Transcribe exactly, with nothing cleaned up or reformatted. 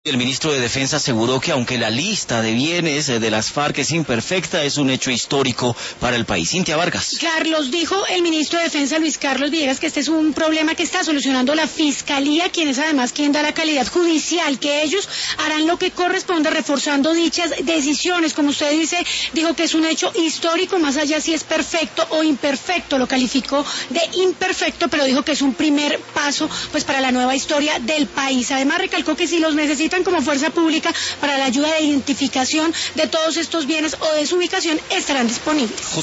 El ministro de Defensa aseguró que aunque la lista de bienes de las FARC es imperfecta, es un hecho histórico para el país. Cintia Vargas. Carlos, dijo el ministro de Defensa Luis Carlos Villegas que este es un problema que está solucionando la Fiscalía, quien es además quien da la calidad judicial, que ellos harán lo que corresponde reforzando dichas decisiones. Como usted dice, dijo que es un hecho histórico, más allá si es perfecto o imperfecto, lo calificó de imperfecto, pero dijo que es un primer paso pues para la nueva historia del país. Además recalcó que si los necesitan como fuerza pública para la ayuda de identificación de todos estos bienes o de su ubicación estarán disponibles.